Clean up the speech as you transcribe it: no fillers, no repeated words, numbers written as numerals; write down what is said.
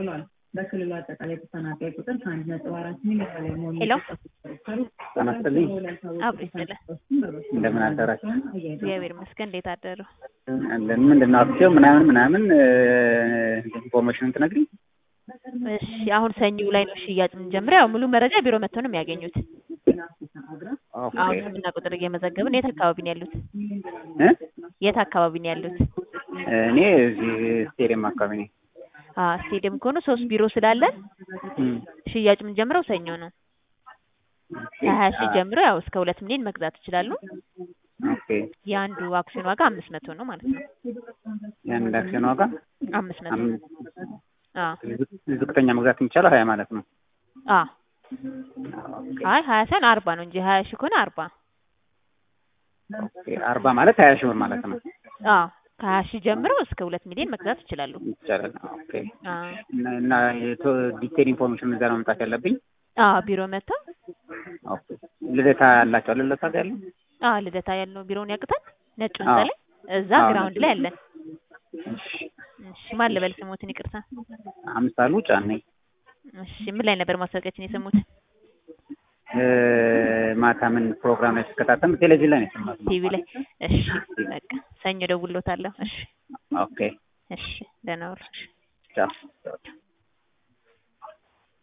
በክልሉ አጠቃላይ ተፈናቃይ ቁጥር ከ1.4 ሚሊዮን በላይ መሆኑን ሄሎ ተናስተልኝ አብሪስለ እንደምን አደራችሁ? እግዚአብሔር ይመስገን። እንዴት አደሩ? ምንድነው አክሲዮን ምናምን ኢንፎርሜሽን ትነግሪኝ? እሺ አሁን ሰኞ ላይ ነው ሽያጭ የምንጀምረው። ያው ሙሉ መረጃ ቢሮ መጥተው ነው የሚያገኙት። አሁን ስምና ቁጥር እየመዘገብን። የት አካባቢ ነው ያሉት? የት አካባቢ ነው ያሉት? እኔ እዚህ ስቴዲየም አካባቢ ነኝ። ስቴዲየም ከሆነ 3 ቢሮ ስላለን ሽያጭ የምንጀምረው ሰኞ ነው። ከ20 ሺህ ጀምሮ ያው እስከ 2 ሚሊዮን መግዛት ይችላሉ። ኦኬ የአንዱ አክሲዮን ዋጋ 500 ነው ማለት ነው። የአንድ አክሲዮን ዋጋ 500 ነው። ዝቅተኛ መግዛት የሚቻለው 20 ማለት ነው። አይ 20 ሳይሆን 40 ነው እንጂ 20 ሺህ ከሆነ 40። ኦኬ 40 ማለት 20 ሺህ ብር ማለት ነው። ከ20 ሺህ ጀምሮ እስከ 2 ሚሊዮን መግዛት ይችላሉ። ይቻላል። ኦኬ እና ዲቴል ኢንፎርሜሽን እዛ ነው መምጣት ያለብኝ? ቢሮ መጥተው። ኦኬ ልደታ ያላቸው ልደታ ጋር ያለው? ልደታ ያለው ቢሮውን ያውቁታል። ነጭ ህንጻ ላይ እዛ ግራውንድ ላይ አለን። እሺ ማን ልበል ስሞትን? ይቅርታ አምሳሉ ጫኔ። እሺ ምን ላይ ነበር ማስታወቂያችን የሰሙት? ማታ ምን ፕሮግራም ላይ ተከታተልን? ቴሌቪዥን ላይ ነው የሰማሁት። ቲቪ ላይ። እሺ በቃ ሰኞ ደውሎታለሁ። እሺ ኦኬ እሺ ደህና ዋሉ። ቻው